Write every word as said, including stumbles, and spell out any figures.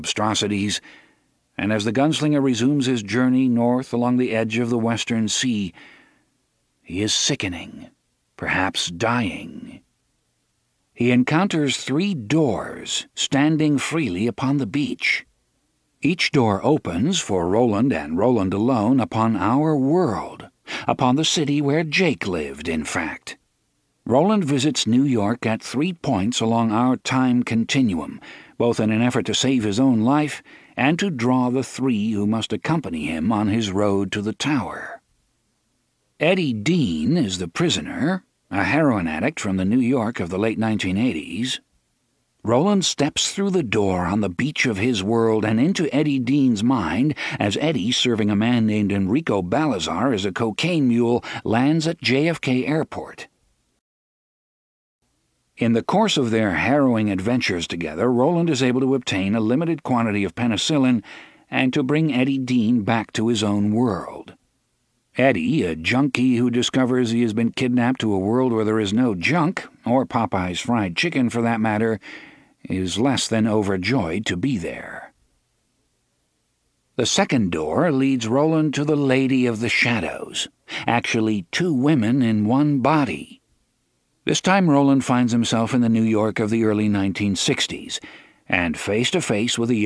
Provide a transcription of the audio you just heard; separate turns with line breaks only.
monstrosities, and as the gunslinger resumes his journey north along the edge of the Western Sea, he is sickening, perhaps dying. He encounters three doors standing freely upon the beach. Each door opens for Roland and Roland alone upon our world, upon the city where Jake lived, in fact. Roland visits New York at three points along our time continuum, both in an effort to save his own life and to draw the three who must accompany him on his road to the Tower. Eddie Dean is the prisoner, a heroin addict from the New York of the late nineteen eighties. Roland steps through the door on the beach of his world and into Eddie Dean's mind as Eddie, serving a man named Enrico Balazar as a cocaine mule, lands at J F K Airport. In the course of their harrowing adventures together, Roland is able to obtain a limited quantity of penicillin and to bring Eddie Dean back to his own world. Eddie, a junkie who discovers he has been kidnapped to a world where there is no junk, or Popeye's fried chicken for that matter, is less than overjoyed to be there. The second door leads Roland to the Lady of the Shadows, actually two women in one body. This time Roland finds himself in the New York of the early nineteen sixties, and face to face with a